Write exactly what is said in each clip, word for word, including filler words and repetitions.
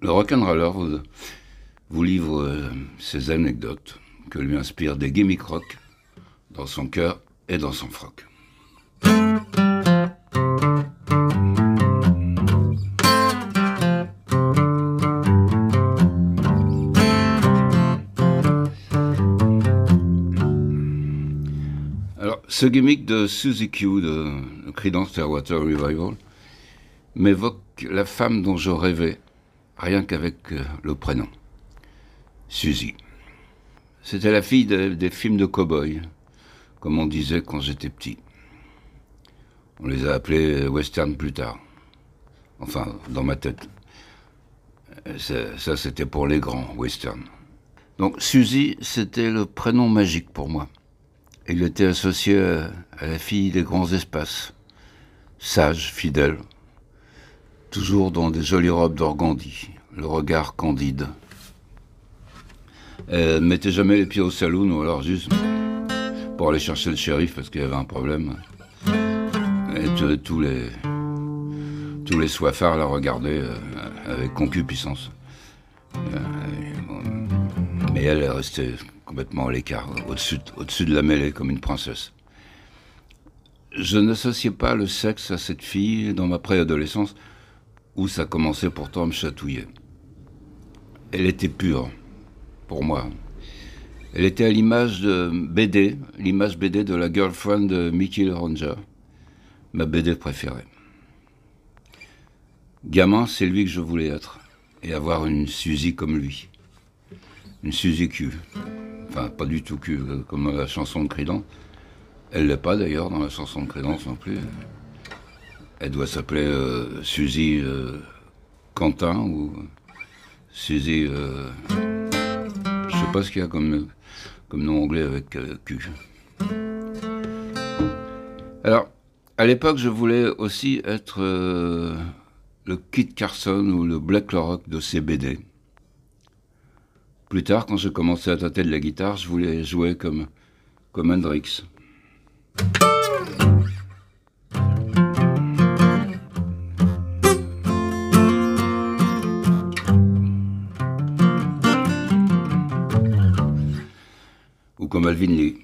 Le rock'n'roller vous, vous livre euh, ses anecdotes que lui inspirent des gimmicks rock dans son cœur et dans son froc. Alors, ce gimmick de Suzy Q de Creedence Clearwater Revival m'évoque la femme dont je rêvais, rien qu'avec euh, le prénom, Suzy. C'était la fille de, des films de cow-boys, comme on disait quand j'étais petit. On les a appelés western plus tard. Enfin, dans ma tête. Ça, ça c'était pour les grands western. Donc Suzy, c'était le prénom magique pour moi. Il était associé à, à la fille des grands espaces. Sage, fidèle. Toujours dans des jolies robes d'organdi, le regard candide. Elle ne mettait jamais les pieds au saloon, ou alors juste pour aller chercher le shérif parce qu'il y avait un problème. Et t- tous les tous les soifards la regardaient euh, avec concupiscence. Euh, mais elle est restée complètement à l'écart, au-dessus, au-dessus de la mêlée, comme une princesse. Je n'associais pas le sexe à cette fille dans ma préadolescence, où ça commençait pourtant à me chatouiller. Elle était pure, pour moi. Elle était à l'image de B D, l'image B D de la girlfriend de Mickey Leranja, ma B D préférée. Gamin, c'est lui que je voulais être, et avoir une Suzy comme lui. Une Suzy Q. Enfin, pas du tout Q, comme dans la chanson de Creedence. Elle l'est pas d'ailleurs dans la chanson de Creedence non plus. Elle doit s'appeler euh, Suzy euh, Quentin ou Suzy... Euh, je sais pas ce qu'il y a comme, comme nom anglais avec euh, Q. Alors, à l'époque, je voulais aussi être euh, le Kit Carson ou le Black Lorock de ces B D. Plus tard, quand j'ai commencé à tâter de la guitare, je voulais jouer comme, comme Hendrix. Ou comme Alvin Lee.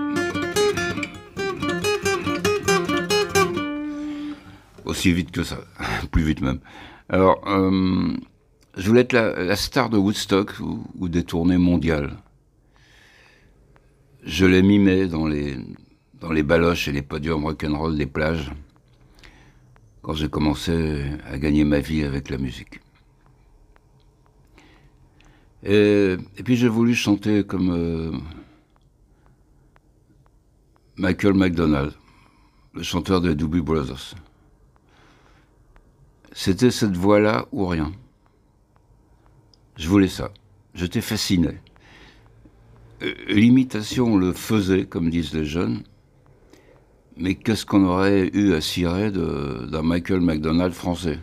Aussi vite que ça, plus vite même. Alors, euh, je voulais être la, la star de Woodstock ou, ou des tournées mondiales. Je les mimais dans les, dans les baloches et les podiums rock'n'roll des plages quand j'ai commencé à gagner ma vie avec la musique. Et, et puis j'ai voulu chanter comme euh, Michael McDonald, le chanteur des Doobie Brothers. C'était cette voix-là ou rien. Je voulais ça. J'étais fasciné. L'imitation le faisait, comme disent les jeunes, mais qu'est-ce qu'on aurait eu à cirer de, d'un Michael McDonald français?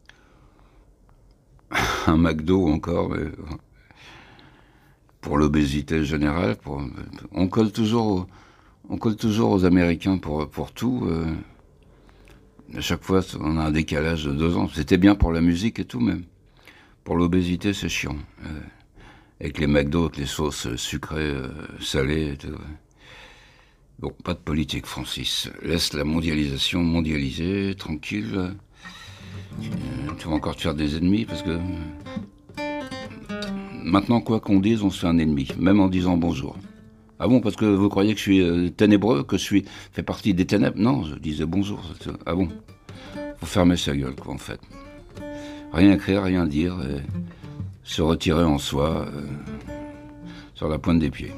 Un McDo encore, mais pour l'obésité générale, pour, on colle toujours, aux, on colle toujours aux Américains pour, pour tout. Euh, à chaque fois, on a un décalage de deux ans. C'était bien pour la musique et tout, mais pour l'obésité, c'est chiant. Euh, avec les McDo, avec les sauces sucrées, euh, salées et tout. Bon, pas de politique, Francis. Laisse la mondialisation mondialiser, tranquille. Euh, tu vas encore te faire des ennemis, parce que... Maintenant, quoi qu'on dise, on se fait un ennemi, même en disant bonjour. Ah bon, parce que vous croyez que je suis euh, ténébreux, que je suis fais partie des ténèbres? Non, je disais bonjour. Ah bon? Faut fermer sa gueule, quoi, en fait. Rien écrire, rien dire, et se retirer en soi, euh, sur la pointe des pieds.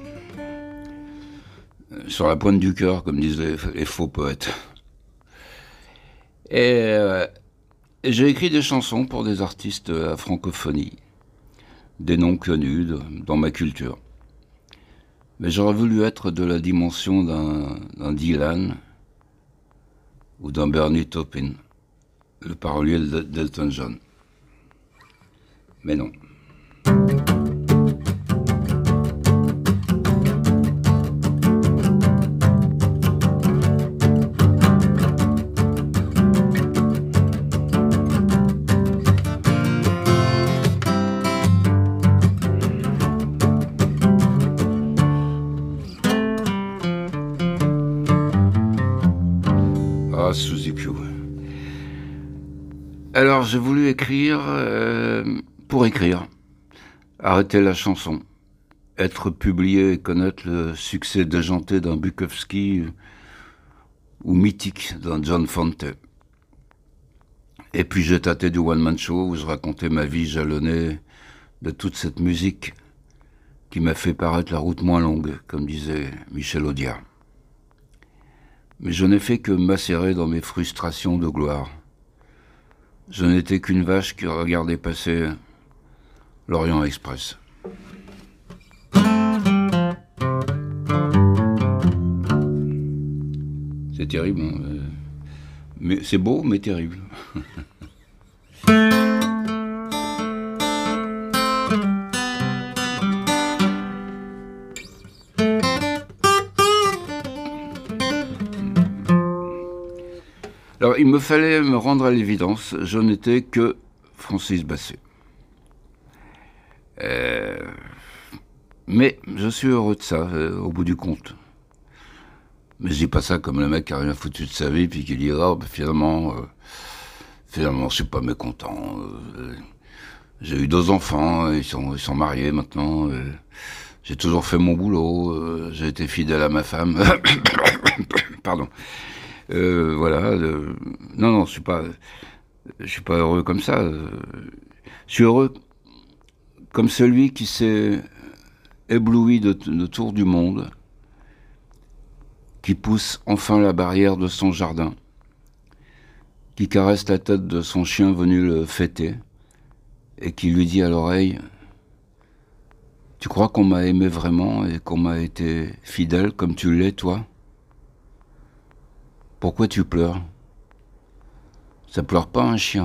Euh, sur la pointe du cœur, comme disent les, les faux poètes. Et, euh, et j'ai écrit des chansons pour des artistes à francophonie, des noms connus de, dans ma culture. Mais j'aurais voulu être de la dimension d'un, d'un Dylan ou d'un Bernie Taupin, le parolier d'Elton John. Mais non. Alors, j'ai voulu écrire euh, pour écrire, arrêter la chanson, être publié et connaître le succès déjanté d'un Bukowski ou mythique d'un John Fante. Et puis j'ai tâté du one-man show où je racontais ma vie jalonnée de toute cette musique qui m'a fait paraître la route moins longue, comme disait Michel Audiard. Mais je n'ai fait que macérer dans mes frustrations de gloire. Je n'étais qu'une vache qui regardait passer l'Orient Express. C'est terrible, hein, mais c'est beau, mais terrible. Alors, il me fallait me rendre à l'évidence, je n'étais que Francis Basset. Euh, mais je suis heureux de ça, euh, au bout du compte. Mais je dis pas ça comme le mec qui a rien foutu de sa vie, puis qui dit, oh, bah, finalement, euh, finalement, je suis pas mécontent. Euh, j'ai eu deux enfants, ils sont, ils sont mariés maintenant. Euh, j'ai toujours fait mon boulot, euh, j'ai été fidèle à ma femme. Pardon. Euh, voilà. Euh, non, non, je suis pas, je suis pas heureux comme ça. Euh, je suis heureux comme celui qui s'est ébloui de, de tour du monde, qui pousse enfin la barrière de son jardin, qui caresse la tête de son chien venu le fêter, et qui lui dit à l'oreille « Tu crois qu'on m'a aimé vraiment et qu'on m'a été fidèle comme tu l'es, toi ? Pourquoi tu pleures ? Ça pleure pas un chien. »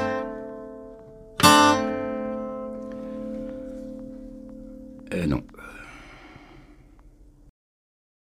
Eh non.